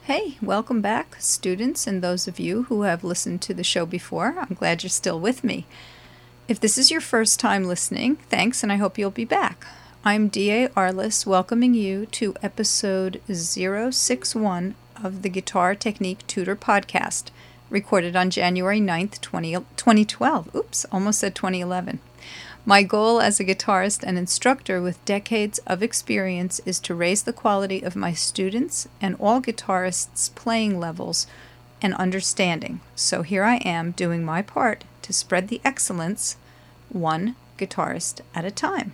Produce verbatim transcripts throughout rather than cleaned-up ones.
Hey, welcome back, students, and those of you who have listened to the show before. I'm glad you're still with me. If this is your first time listening, thanks, and I hope you'll be back. I'm D A Arliss, welcoming you to episode zero six one of the Guitar Technique Tutor podcast, recorded on January ninth, twenty twelve. Oops, almost said twenty eleven. My goal as a guitarist and instructor with decades of experience is to raise the quality of my students and all guitarists' playing levels and understanding. So here I am doing my part to spread the excellence one guitarist at a time.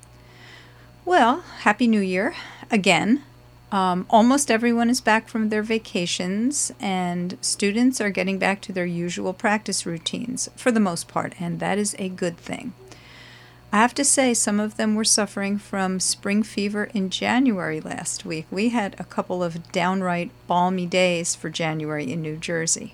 Well, Happy New Year again. Um, almost everyone is back from their vacations, and students are getting back to their usual practice routines for the most part, and that is a good thing. I have to say, some of them were suffering from spring fever in January last week. We had a couple of downright balmy days for January in New Jersey.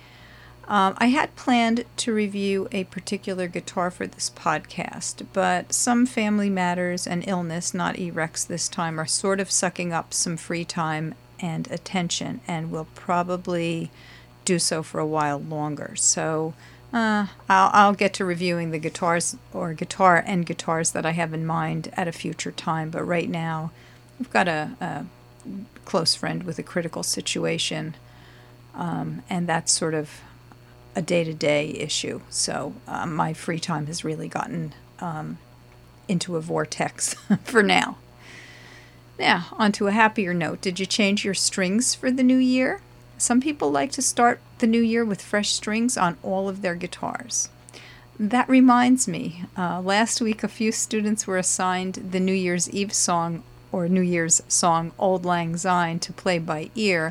Um, I had planned to review a particular guitar for this podcast, but some family matters and illness, not E-Rex this time, are sort of sucking up some free time and attention, and will probably do so for a while longer. So Uh, I'll, I'll get to reviewing the guitars or guitar and guitars that I have in mind at a future time. But right now, I've got a, a close friend with a critical situation, um, and that's sort of a day-to-day issue. So uh, my free time has really gotten um, into a vortex for now. Now, on to a happier note. Did you change your strings for the new year? Some people like to start the new year with fresh strings on all of their guitars. That reminds me, uh, last week a few students were assigned the New Year's Eve song or New Year's song Auld Lang Syne to play by ear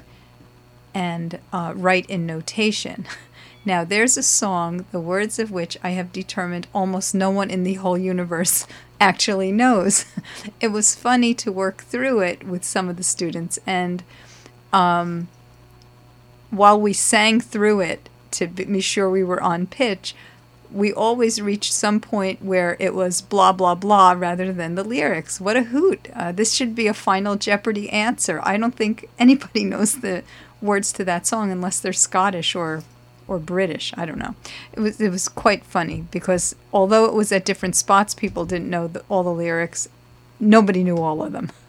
and uh, write in notation. Now there's a song, the words of which I have determined almost no one in the whole universe actually knows. It was funny to work through it with some of the students, and um, while we sang through it to be sure we were on pitch, we always reached some point where it was blah, blah, blah rather than the lyrics. What a hoot. Uh, this should be a Final Jeopardy answer. I don't think anybody knows the words to that song unless they're Scottish or or British. I don't know. It was it was quite funny because although it was at different spots, people didn't know the, all the lyrics. Nobody knew all of them.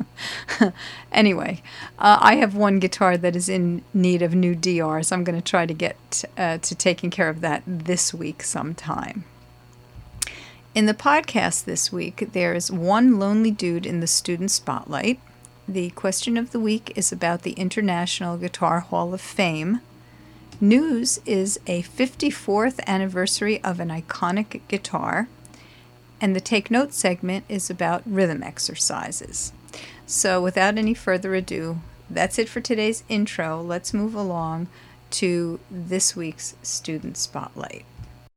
Anyway, uh, I have one guitar that is in need of new D Rs. I'm going to try to get uh, to taking care of that this week sometime. In the podcast this week, there's one lonely dude in the student spotlight. The question of the week is about the International Guitar Hall of Fame. News is a fifty-fourth anniversary of an iconic guitar. And the Take Note segment is about rhythm exercises. So without any further ado, that's it for today's intro. Let's move along to this week's Student Spotlight.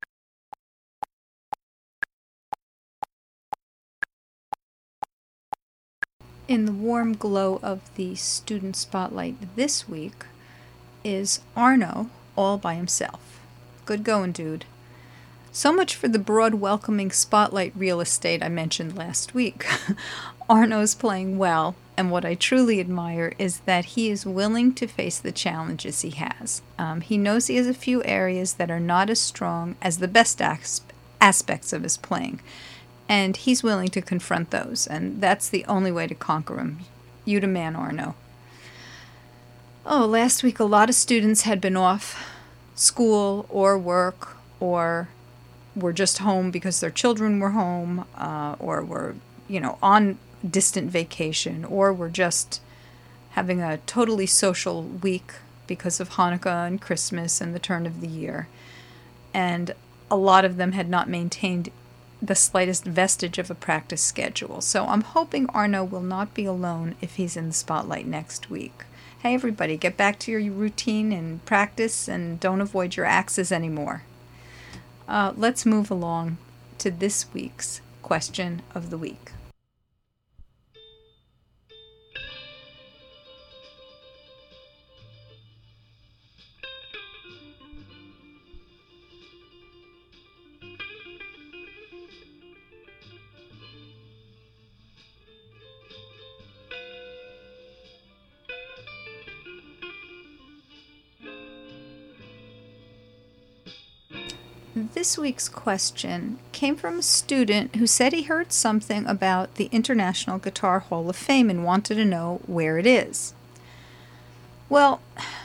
In the warm glow of the Student Spotlight this week is Arno all by himself. Good going, dude. So much for the broad welcoming spotlight real estate I mentioned last week. Arno's playing well, and what I truly admire is that he is willing to face the challenges he has. Um, he knows he has a few areas that are not as strong as the best as- aspects of his playing, and he's willing to confront those, and that's the only way to conquer them. You the man, Arno. Oh, last week a lot of students had been off school or work or were just home because their children were home, uh, or were, you know, on distant vacation, or were just having a totally social week because of Hanukkah and Christmas and the turn of the year. And a lot of them had not maintained the slightest vestige of a practice schedule. So I'm hoping Arno will not be alone if he's in the spotlight next week. Hey everybody, get back to your routine and practice and don't avoid your axes anymore. Uh, let's move along to this week's question of the week. This week's question came from a student who said he heard something about the International Guitar Hall of Fame and wanted to know where it is. Well,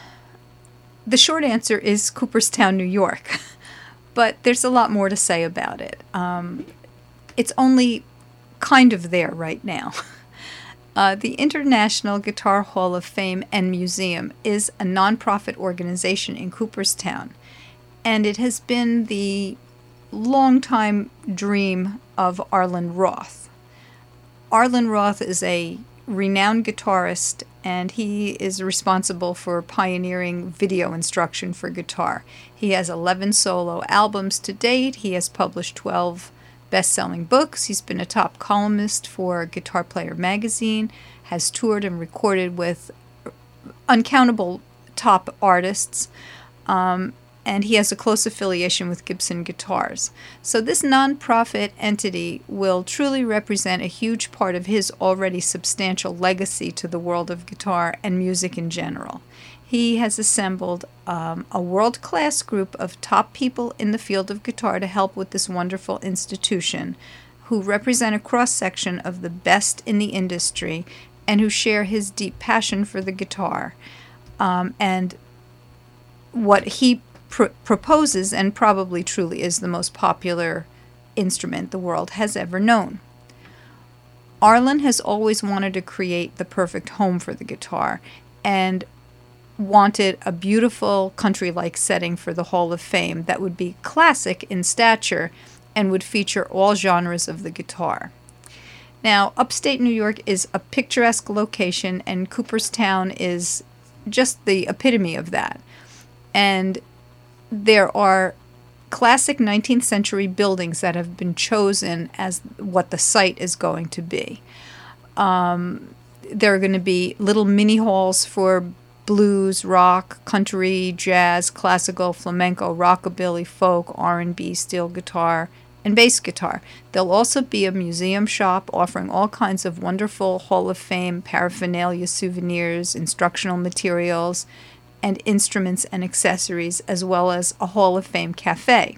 the short answer is Cooperstown, New York, but there's a lot more to say about it. Um, it's only kind of there right now. Uh, the International Guitar Hall of Fame and Museum is a nonprofit organization in Cooperstown, and it has been the longtime dream of Arlen Roth. Arlen Roth is a renowned guitarist, and he is responsible for pioneering video instruction for guitar. He has eleven solo albums to date. He has published twelve best-selling books. He's been a top columnist for Guitar Player magazine, has toured and recorded with uncountable top artists, um, and he has a close affiliation with Gibson Guitars. So this nonprofit entity will truly represent a huge part of his already substantial legacy to the world of guitar and music in general. He has assembled um, a world-class group of top people in the field of guitar to help with this wonderful institution, who represent a cross-section of the best in the industry and who share his deep passion for the guitar um, and what he pr- proposes and probably truly is the most popular instrument the world has ever known. Arlen has always wanted to create the perfect home for the guitar and wanted a beautiful country-like setting for the Hall of Fame that would be classic in stature and would feature all genres of the guitar. Now, upstate New York is a picturesque location, and Cooperstown is just the epitome of that. And there are classic nineteenth century buildings that have been chosen as what the site is going to be. Um, there are going to be little mini halls for blues, rock, country, jazz, classical, flamenco, rockabilly, folk, R and B, steel guitar, and bass guitar. There'll also be a museum shop offering all kinds of wonderful Hall of Fame paraphernalia, souvenirs, instructional materials, and instruments and accessories, as well as a Hall of Fame cafe.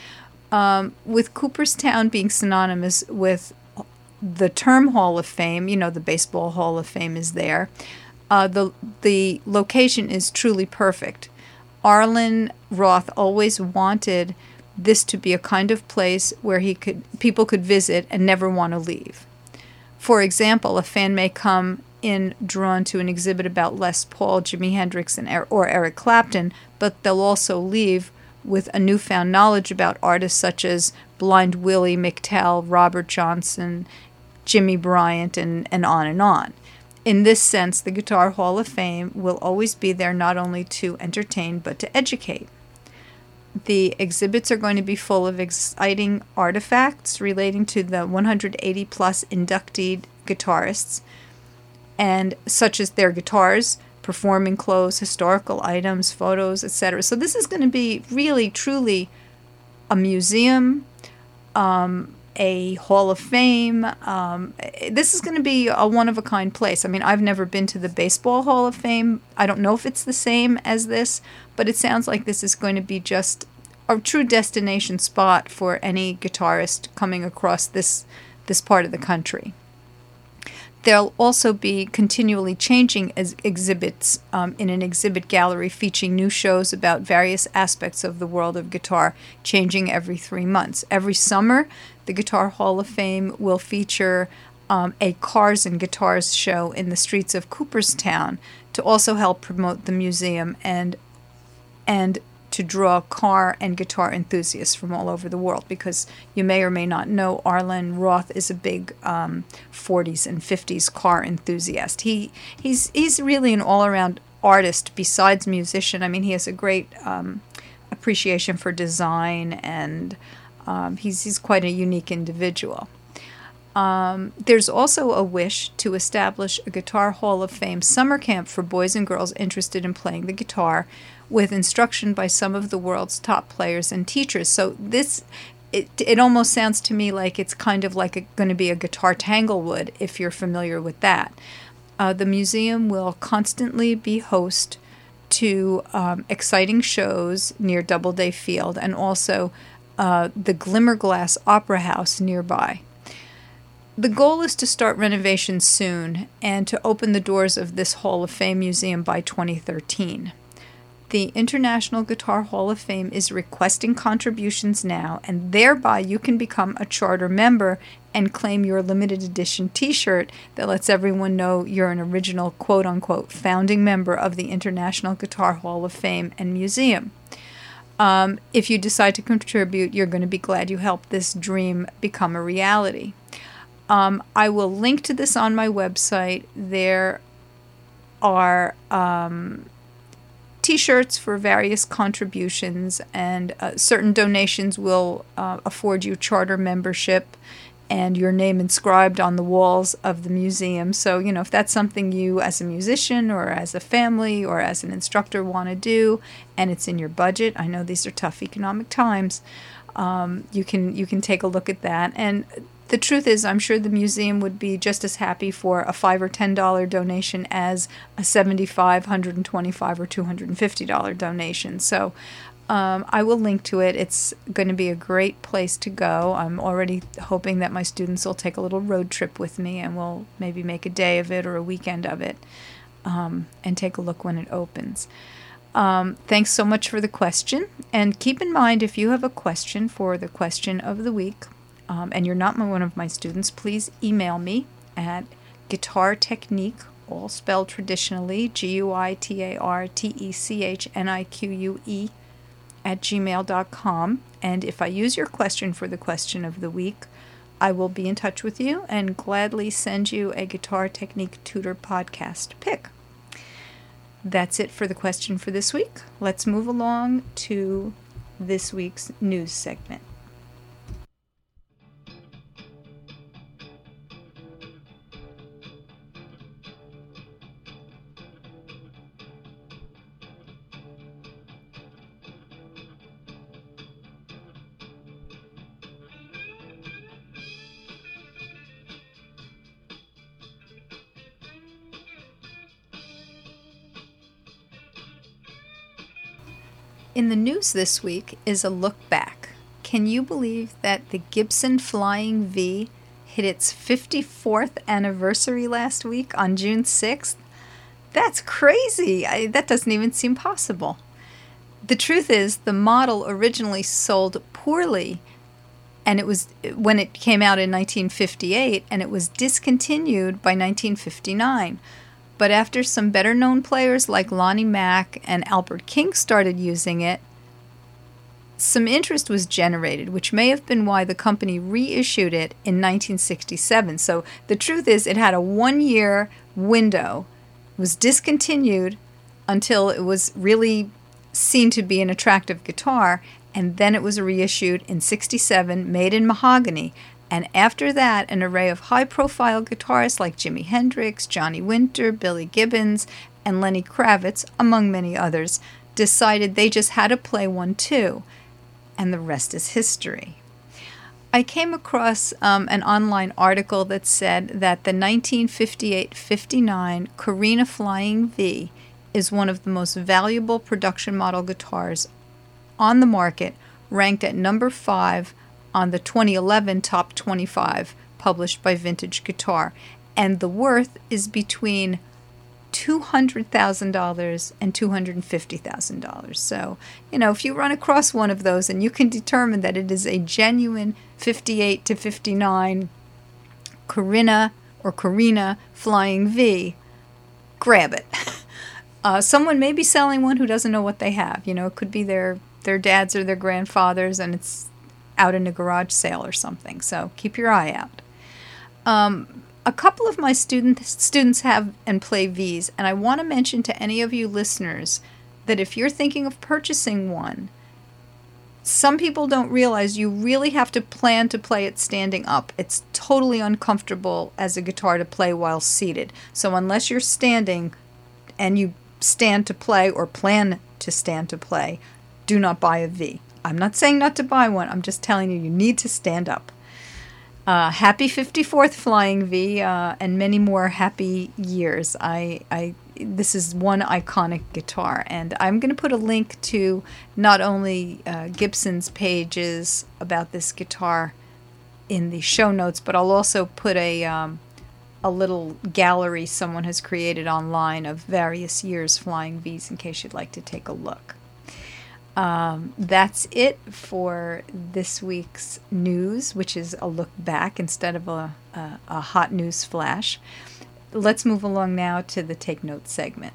Um, with Cooperstown being synonymous with the term Hall of Fame, you know, the Baseball Hall of Fame is there. Uh, the the location is truly perfect. Arlen Roth always wanted this to be a kind of place where he could people could visit and never want to leave. For example, a fan may come in drawn to an exhibit about Les Paul, Jimi Hendrix, and er- or Eric Clapton, but they'll also leave with a newfound knowledge about artists such as Blind Willie, McTell, Robert Johnson, Jimmy Bryant, and, and on and on. In this sense, the Guitar Hall of Fame will always be there not only to entertain, but to educate. The exhibits are going to be full of exciting artifacts relating to the one hundred eighty plus inducted guitarists, and such as their guitars, performing clothes, historical items, photos, et cetera. So this is going to be really, truly a museum, um, a Hall of Fame. Um, this is going to be a one-of-a-kind place. I mean, I've never been to the Baseball Hall of Fame. I don't know if it's the same as this, but it sounds like this is going to be just a true destination spot for any guitarist coming across this this part of the country. There'll also be continually changing as exhibits um, in an exhibit gallery featuring new shows about various aspects of the world of guitar, changing every three months. Every summer, the Guitar Hall of Fame will feature um, a Cars and Guitars show in the streets of Cooperstown to also help promote the museum and and to draw car and guitar enthusiasts from all over the world, because you may or may not know Arlen Roth is a big um, forties and fifties car enthusiast. He he's he's really an all-around artist besides musician. I mean, he has a great um, appreciation for design, and um, he's he's quite a unique individual. Um, there's also a wish to establish a Guitar Hall of Fame summer camp for boys and girls interested in playing the guitar, with instruction by some of the world's top players and teachers. So this, it, it almost sounds to me like it's kind of like going to be a Guitar Tanglewood, if you're familiar with that. Uh, the museum will constantly be host to um, exciting shows near Doubleday Field, and also uh, the Glimmerglass Opera House nearby. The goal is to start renovations soon and to open the doors of this Hall of Fame museum by twenty thirteen. The International Guitar Hall of Fame is requesting contributions now, and thereby you can become a charter member and claim your limited edition t-shirt that lets everyone know you're an original quote-unquote founding member of the International Guitar Hall of Fame and Museum. Um, if you decide to contribute, you're going to be glad you helped this dream become a reality. Um, I will link to this on my website. There are um, t-shirts for various contributions, and uh, certain donations will uh, afford you charter membership and your name inscribed on the walls of the museum. So, you know, if that's something you as a musician or as a family or as an instructor want to do, and it's in your budget, I know these are tough economic times, um, you can you can take a look at that. And the truth is, I'm sure the museum would be just as happy for a five or ten dollar donation as a seventy-five, one hundred twenty-five, or two hundred fifty dollar donation. So um, I will link to it. It's going to be a great place to go. I'm already hoping that my students will take a little road trip with me, and we'll maybe make a day of it or a weekend of it, um, and take a look when it opens. Um, thanks so much for the question. And keep in mind, if you have a question for the question of the week, Um, and you're not one of my students, please email me at Guitar Technique, all spelled traditionally, G U I T A R T E C H N I Q U E, at gmail dot com. And if I use your question for the question of the week, I will be in touch with you and gladly send you a Guitar Technique Tutor podcast pick. That's it for the question for this week. Let's move along to this week's news segment. In the news this week is a look back. Can you believe that the Gibson Flying V hit its fifty-fourth anniversary last week on June sixth? That's crazy. I, that doesn't even seem possible. The truth is, the model originally sold poorly, and it was when it came out in nineteen fifty-eight, and it was discontinued by nineteen fifty-nine. But after some better-known players like Lonnie Mack and Albert King started using it, some interest was generated, which may have been why the company reissued it in nineteen sixty-seven. So the truth is, it had a one-year window, was discontinued until it was really seen to be an attractive guitar, and then it was reissued in sixty-seven, made in mahogany. And after that, an array of high-profile guitarists like Jimi Hendrix, Johnny Winter, Billy Gibbons, and Lenny Kravitz, among many others, decided they just had to play one too. And the rest is history. I came across um, an online article that said that the nineteen fifty-eight fifty-nine Korina Flying V is one of the most valuable production model guitars on the market, ranked at number five on the twenty eleven Top twenty-five published by Vintage Guitar, and the worth is between two hundred thousand dollars and two hundred fifty thousand dollars. So, you know, if you run across one of those and you can determine that it is a genuine fifty-eight to fifty-nine Korina or Korina Flying V, grab it. Uh, someone may be selling one who doesn't know what they have. You know, it could be their, their dad's or their grandfather's, and it's out in a garage sale or something. So keep your eye out. Um, a couple of my student, students have and play V's, and I want to mention to any of you listeners that if you're thinking of purchasing one, some people don't realize you really have to plan to play it standing up. It's totally uncomfortable as a guitar to play while seated. So unless you're standing and you stand to play or plan to stand to play, do not buy a V. I'm not saying not to buy one. I'm just telling you, you need to stand up. Uh, happy fifty-fourth Flying V, uh, and many more happy years. I, I this is one iconic guitar. And I'm going to put a link to not only uh, Gibson's pages about this guitar in the show notes, but I'll also put a um, a little gallery someone has created online of various years Flying V's in case you'd like to take a look. Um, that's it for this week's news, which is a look back instead of a, a, a hot news flash. Let's move along now to the Take Notes segment.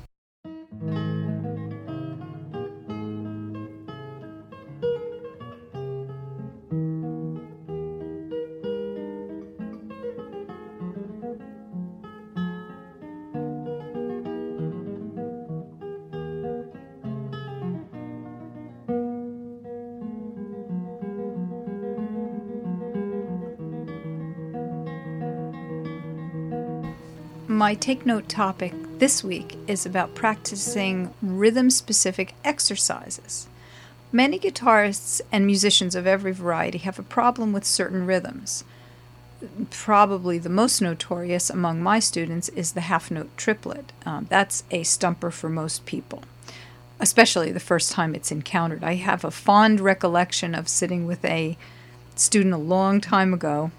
My Take Note topic this week is about practicing rhythm-specific exercises. Many guitarists and musicians of every variety have a problem with certain rhythms. Probably the most notorious among my students is the half-note triplet. Um, that's a stumper for most people, especially the first time it's encountered. I have a fond recollection of sitting with a student a long time ago,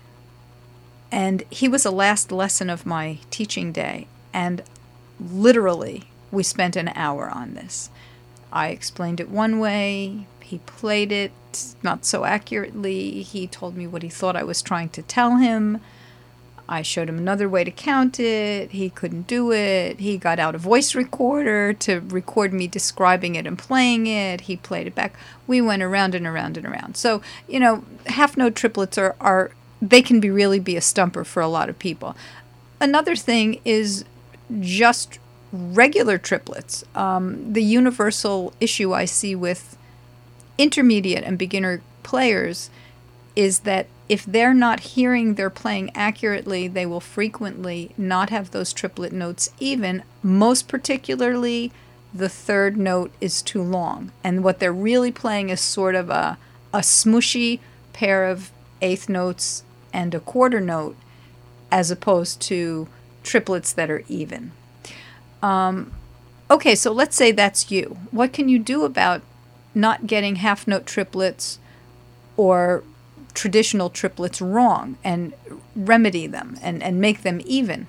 and he was the last lesson of my teaching day, and literally we spent an hour on this. I explained it one way, he played it not so accurately, he told me what he thought I was trying to tell him, I showed him another way to count it, he couldn't do it, he got out a voice recorder to record me describing it and playing it, he played it back, we went around and around and around. So, you know, half-note triplets are, are they can be really be a stumper for a lot of people. Another thing is just regular triplets. Um, the universal issue I see with intermediate and beginner players is that if they're not hearing their playing accurately, they will frequently not have those triplet notes even. Most particularly, the third note is too long. And what they're really playing is sort of a, a smooshy pair of eighth notes and a quarter note, as opposed to triplets that are even. Um, okay, so let's say that's you. What can you do about not getting half-note triplets or traditional triplets wrong and remedy them and, and make them even?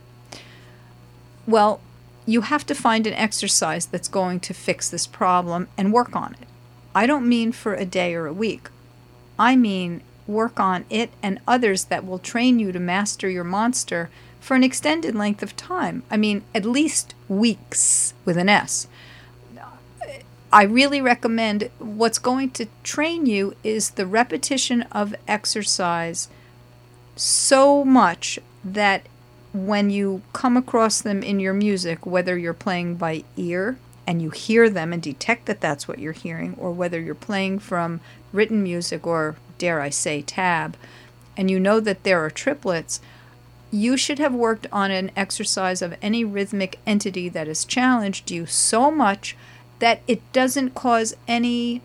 Well, you have to find an exercise that's going to fix this problem and work on it. I don't mean for a day or a week. I mean work on it and others that will train you to master your monster for an extended length of time. I mean, at least weeks with an S. I really recommend what's going to train you is the repetition of exercise so much that when you come across them in your music, whether you're playing by ear and you hear them and detect that that's what you're hearing, or whether you're playing from written music or, dare I say, tab, and you know that there are triplets, you should have worked on an exercise of any rhythmic entity that has challenged you so much that it doesn't cause any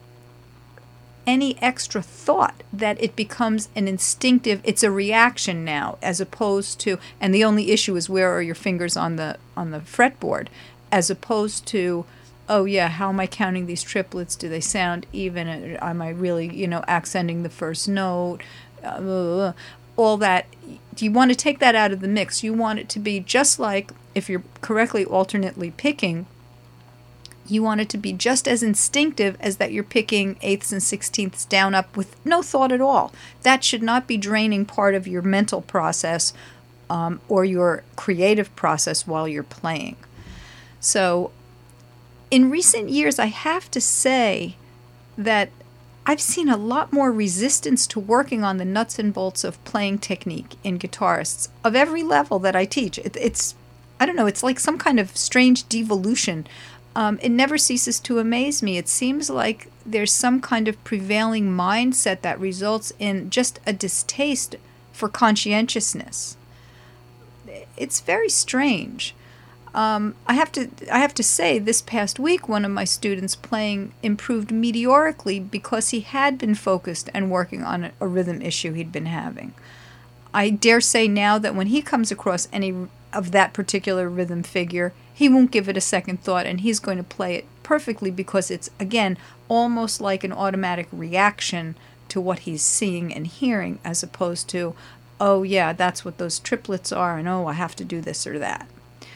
any extra thought, that it becomes an instinctive, it's a reaction now, as opposed to, and the only issue is where are your fingers on the on the fretboard, as opposed to, oh yeah, how am I counting these triplets? Do they sound even? Am I really, you know, accenting the first note? Uh, all that. Do you want to take that out of the mix? You want it to be just like, if you're correctly alternately picking, you want it to be just as instinctive as that you're picking eighths and sixteenths down up with no thought at all. That should not be draining part of your mental process um, or your creative process while you're playing. So in recent years, I have to say that I've seen a lot more resistance to working on the nuts and bolts of playing technique in guitarists of every level that I teach. It, it's, I don't know, it's like some kind of strange devolution. Um, it never ceases to amaze me. It seems like there's some kind of prevailing mindset that results in just a distaste for conscientiousness. It's very strange. Um, I have to I have to say, this past week, one of my students playing improved meteorically because he had been focused and working on a, a rhythm issue he'd been having. I dare say now that when he comes across any of that particular rhythm figure, he won't give it a second thought, and he's going to play it perfectly because it's, again, almost like an automatic reaction to what he's seeing and hearing, as opposed to, oh yeah, that's what those triplets are, and oh, I have to do this or that.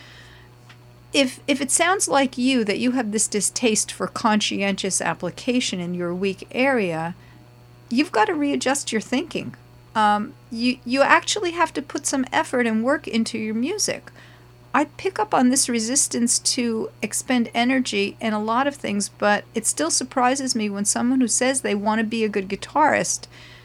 If if it sounds like you that you have this distaste for conscientious application in your weak area, you've got to readjust your thinking. Um, you you actually have to put some effort and work into your music. I pick up on this resistance to expend energy in a lot of things, but it still surprises me when someone who says they want to be a good guitarist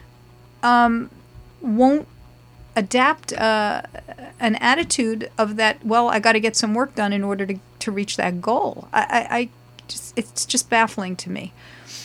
um, won't adapt uh, an attitude of that, well, I got to get some work done in order to, to reach that goal. I, I, I just, it's just baffling to me.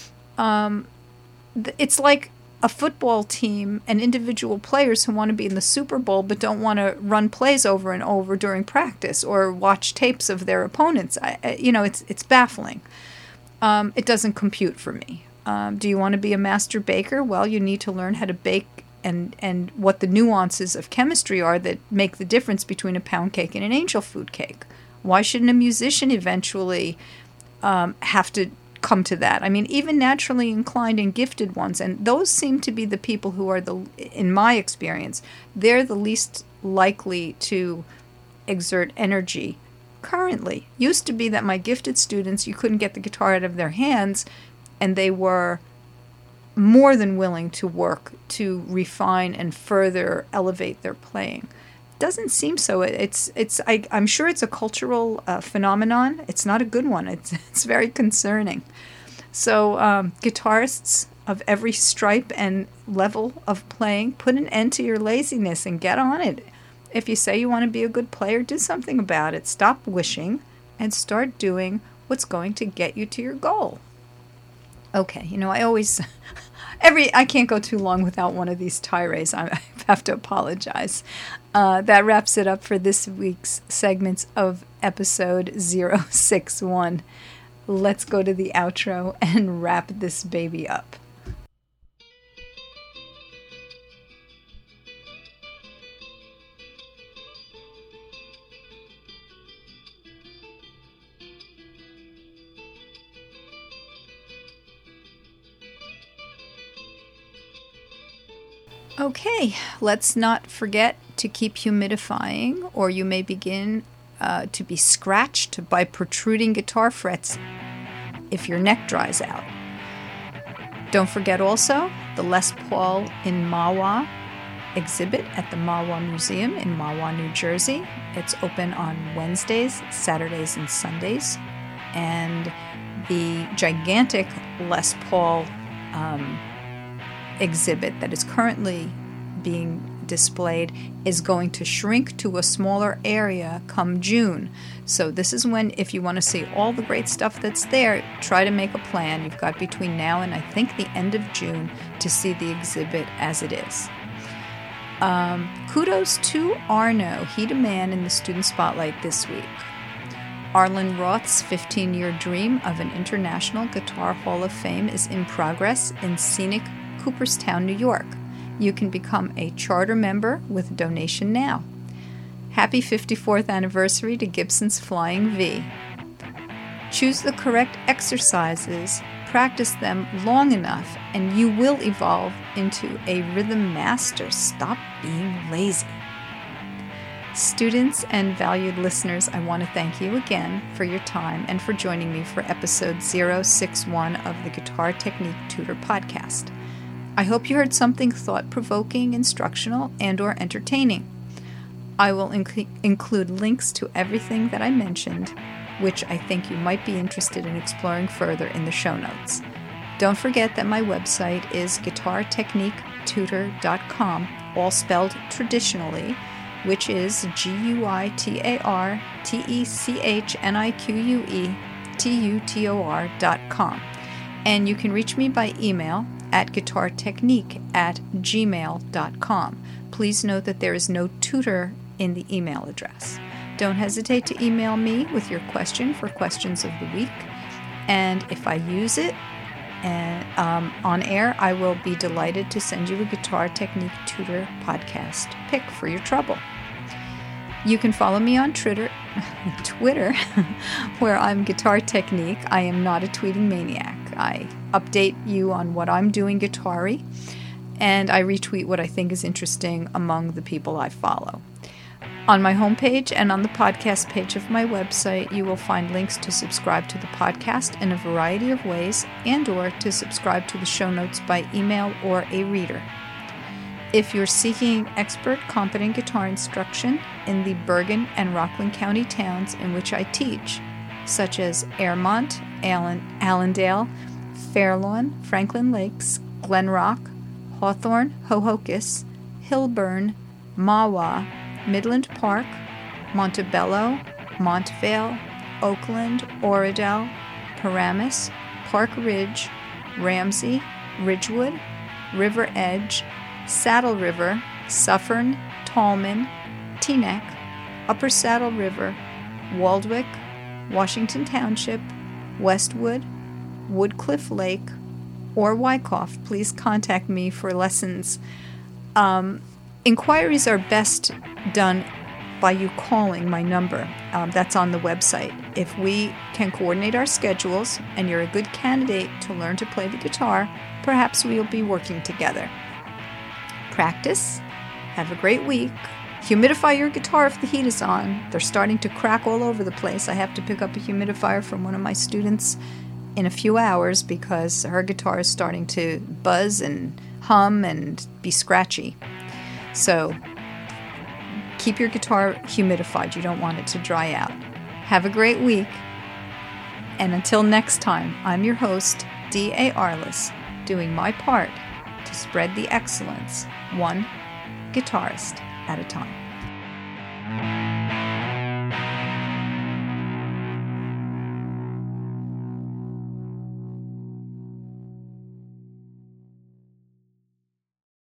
Um, th- it's like a football team and individual players who want to be in the Super Bowl but don't want to run plays over and over during practice or watch tapes of their opponents. I, I, you know, it's it's baffling. Um, it doesn't compute for me. Um, do you want to be a master baker? Well, you need to learn how to bake and, and what the nuances of chemistry are that make the difference between a pound cake and an angel food cake. Why shouldn't a musician eventually um, have to come to that? I mean, even naturally inclined and gifted ones, and those seem to be the people who are the, in my experience, they're the least likely to exert energy currently. Used to be that my gifted students, you couldn't get the guitar out of their hands, and they were more than willing to work to refine and further elevate their playing. Doesn't seem so. It's it's. I, I'm sure it's a cultural uh, phenomenon. It's not a good one. It's it's very concerning. So um, guitarists of every stripe and level of playing, put an end to your laziness and get on it. If you say you want to be a good player, do something about it. Stop wishing and start doing what's going to get you to your goal. Okay, you know, I always, every, I can't go too long without one of these tirades. I, I have to apologize. Uh, that wraps it up for this week's segments of episode zero six one. Let's go to the outro and wrap this baby up. Okay, let's not forget to keep humidifying, or you may begin uh, to be scratched by protruding guitar frets if your neck dries out. Don't forget also the Les Paul in Mahwah exhibit at the Mahwah Museum in Mahwah, New Jersey. It's open on Wednesdays, Saturdays, and Sundays. And the gigantic Les Paul um, exhibit that is currently being displayed is going to shrink to a smaller area come June. So this is when, if you want to see all the great stuff that's there, try to make a plan. You've got between now and I think the end of June to see the exhibit as it is. Um, kudos to Arno. He the man in the student spotlight this week. Arlen Roth's fifteen-year dream of an International Guitar Hall of Fame is in progress in scenic Cooperstown, New York. You can become a charter member with a donation now. Happy fifty-fourth anniversary to Gibson's Flying V. Choose the correct exercises, practice them long enough, and you will evolve into a rhythm master. Stop being lazy. Students and valued listeners, I want to thank you again for your time and for joining me for episode zero six one of the Guitar Technique Tutor podcast. I hope you heard something thought-provoking, instructional, and or entertaining. I will inc- include links to everything that I mentioned, which I think you might be interested in exploring further in the show notes. Don't forget that my website is guitar technique tutor dot com, all spelled traditionally, which is G U I T A R T E C H N I Q U E T U T O R dot com. And you can reach me by email at guitartechnique at gmail dot com. Please note that there is no tutor in the email address. Don't hesitate to email me with your question for questions of the week. And if I use it and, um, on air, I will be delighted to send you a Guitar Technique Tutor podcast pick for your trouble. You can follow me on Twitter, Twitter, where I'm Guitar Technique. I am not a tweeting maniac. I update you on what I'm doing guitar-y, and I retweet what I think is interesting among the people I follow. On my homepage and on the podcast page of my website, you will find links to subscribe to the podcast in a variety of ways and or to subscribe to the show notes by email or a reader. If you're seeking expert, competent guitar instruction in the Bergen and Rockland County towns in which I teach, such as Airmont, Allen, Allendale, Fairlawn, Franklin Lakes, Glen Rock, Hawthorne, Hohokus, Hillburn, Mahwah, Midland Park, Montebello, Montvale, Oakland, Oradell, Paramus, Park Ridge, Ramsey, Ridgewood, River Edge, Saddle River, Suffern, Tallman, Teaneck, Upper Saddle River, Waldwick, Washington Township, Westwood, Woodcliff Lake, or Wyckoff, please contact me for lessons. Um, inquiries are best done by you calling my number. Um, that's on the website. If we can coordinate our schedules and you're a good candidate to learn to play the guitar, perhaps we'll be working together. Practice. Have a great week. Humidify your guitar if the heat is on. They're starting to crack all over the place. I have to pick up a humidifier from one of my students in a few hours because her guitar is starting to buzz and hum and be scratchy. So keep your guitar humidified. You don't want it to dry out. Have a great week. And until next time, I'm your host, D A Arliss, doing my part to spread the excellence, one guitarist at a time.